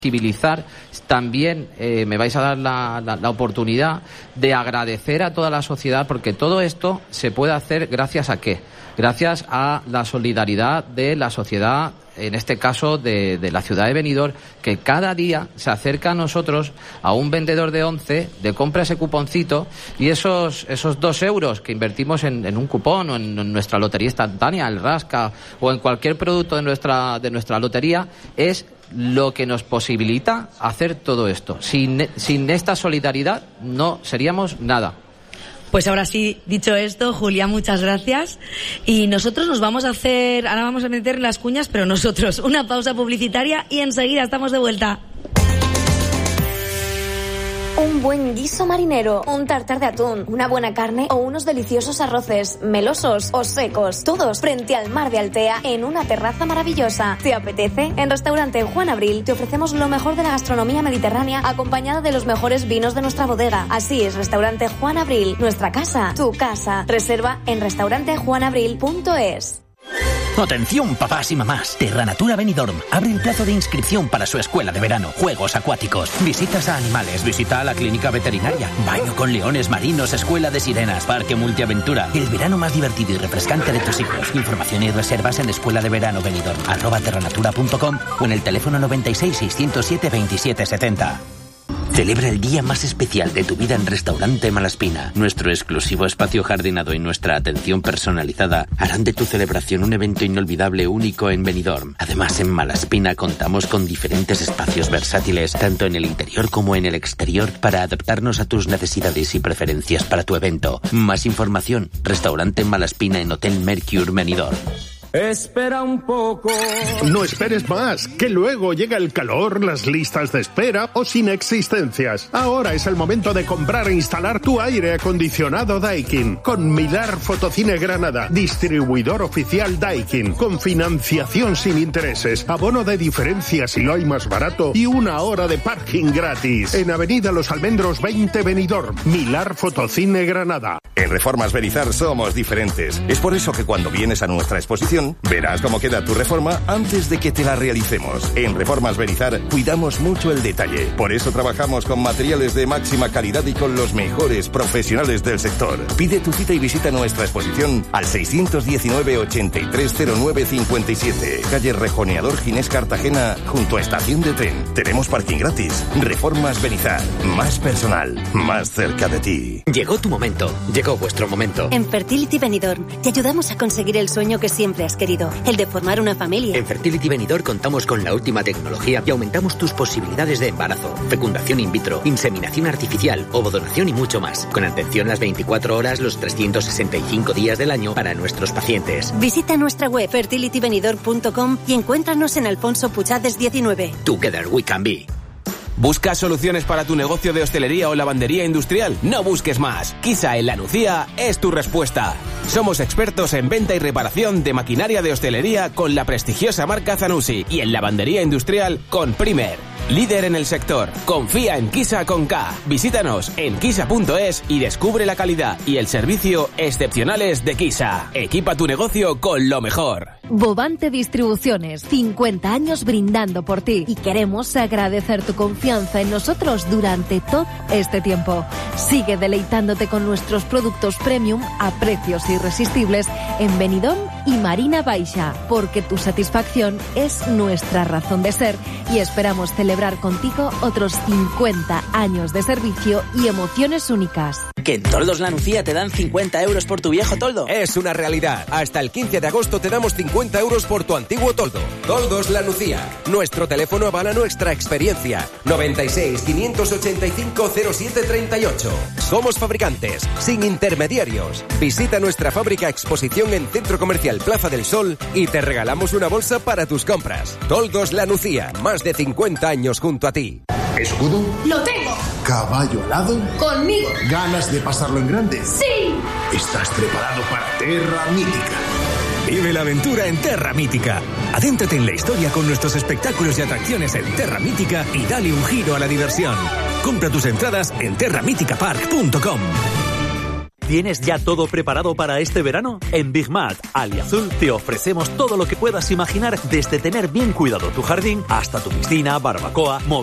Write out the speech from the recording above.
Civilizar, también me vais a dar la oportunidad de agradecer a toda la sociedad, porque todo esto se puede hacer gracias a ¿qué? Gracias a la solidaridad de la sociedad, en este caso de la ciudad de Benidorm, que cada día se acerca a nosotros, a un vendedor de 11, de compra ese cuponcito, y esos 2 euros que invertimos en un cupón o en nuestra lotería instantánea, el Rasca, o en cualquier producto de nuestra lotería, es lo que nos posibilita hacer todo esto. Sin esta solidaridad no seríamos nada. Pues ahora sí, dicho esto, Julia, muchas gracias. Y nosotros nos vamos a hacer, ahora vamos a meter las cuñas, pero nosotros, una pausa publicitaria y enseguida estamos de vuelta. Un buen guiso marinero, un tartar de atún, una buena carne o unos deliciosos arroces, melosos o secos, todos frente al mar de Altea en una terraza maravillosa. ¿Te apetece? En Restaurante Juan Abril te ofrecemos lo mejor de la gastronomía mediterránea acompañada de los mejores vinos de nuestra bodega. Así es, Restaurante Juan Abril, nuestra casa, tu casa. Reserva en restaurantejuanabril.es. Atención, papás y mamás. Terranatura Benidorm abre el plazo de inscripción para su escuela de verano. Juegos acuáticos, visitas a animales, visita a la clínica veterinaria, baño con leones marinos, escuela de sirenas, parque multiaventura. El verano más divertido y refrescante de tus hijos. Información y reservas en Escuela de Verano Benidorm, @terranatura.com o en el teléfono 96 607 2770. Celebra el día más especial de tu vida en Restaurante Malaspina. Nuestro exclusivo espacio jardinado y nuestra atención personalizada harán de tu celebración un evento inolvidable, único en Benidorm. Además, en Malaspina contamos con diferentes espacios versátiles, tanto en el interior como en el exterior, para adaptarnos a tus necesidades y preferencias para tu evento. Más información, Restaurante Malaspina en Hotel Mercure Benidorm. Espera un poco. No esperes más, que luego llega el calor, las listas de espera o sin existencias. Ahora es el momento de comprar e instalar tu aire acondicionado Daikin. Con Milar Fotocine Granada, distribuidor oficial Daikin. Con financiación sin intereses, abono de diferencia si lo hay más barato y 1 hora de parking gratis. En Avenida Los Almendros 20 Benidorm. Milar Fotocine Granada. En Reformas Berizar somos diferentes. Es por eso que cuando vienes a nuestra exposición verás cómo queda tu reforma antes de que te la realicemos. En Reformas Berizar cuidamos mucho el detalle. Por eso trabajamos con materiales de máxima calidad y con los mejores profesionales del sector. Pide tu cita y visita nuestra exposición al 619 8309 57, calle Rejoneador Ginés Cartagena, junto a estación de tren. Tenemos parking gratis. Reformas Berizar. Más personal, más cerca de ti. Llegó tu momento. Llegó vuestro momento. En Fertility Benidorm te ayudamos a conseguir el sueño que siempre has querido, el de formar una familia. En Fertility Benidorm contamos con la última tecnología y aumentamos tus posibilidades de embarazo, fecundación in vitro, inseminación artificial, ovodonación y mucho más. Con atención las 24 horas, los 365 días del año para nuestros pacientes. Visita nuestra web fertilitybenidorm.com y encuéntranos en Alfonso Puchades 19. Together we can be. ¿Buscas soluciones para tu negocio de hostelería o lavandería industrial? No busques más. Kisa en La Nucía es tu respuesta. Somos expertos en venta y reparación de maquinaria de hostelería con la prestigiosa marca Zanussi y en lavandería industrial con Primer. Líder en el sector. Confía en Kisa con K. Visítanos en kisa.es y descubre la calidad y el servicio excepcionales de Kisa. Equipa tu negocio con lo mejor. Bovante Distribuciones, 50 años brindando por ti y queremos agradecer tu confianza en nosotros durante todo este tiempo. Sigue deleitándote con nuestros productos premium a precios irresistibles en Benidorm y Marina Baixa, porque tu satisfacción es nuestra razón de ser y esperamos celebrar contigo otros 50 años de servicio y emociones únicas. ¿Que en Toldos La Nucía te dan 50 euros por tu viejo toldo? Es una realidad. Hasta el 15 de agosto te damos 50 euros por tu antiguo toldo. Toldos La Nucía. Nuestro teléfono avala nuestra experiencia. 96 585 0738. Somos fabricantes, sin intermediarios. Visita nuestra fábrica exposición en Centro Comercial Plaza del Sol y te regalamos una bolsa para tus compras. Toldos La Nucía. Más de 50 años junto a ti. ¿Escudo? ¡Lo tengo! ¿Caballo alado? ¡Conmigo! ¿Ganas de pasarlo en grande? ¡Sí! ¿Estás preparado para Terra Mítica? Vive la aventura en Terra Mítica. Adéntrate en la historia con nuestros espectáculos y atracciones en Terra Mítica y dale un giro a la diversión. Compra tus entradas en terramiticapark.com. ¿Tienes ya todo preparado para este verano? En Big Mat, Aliazul, te ofrecemos todo lo que puedas imaginar, desde tener bien cuidado tu jardín hasta tu piscina, barbacoa,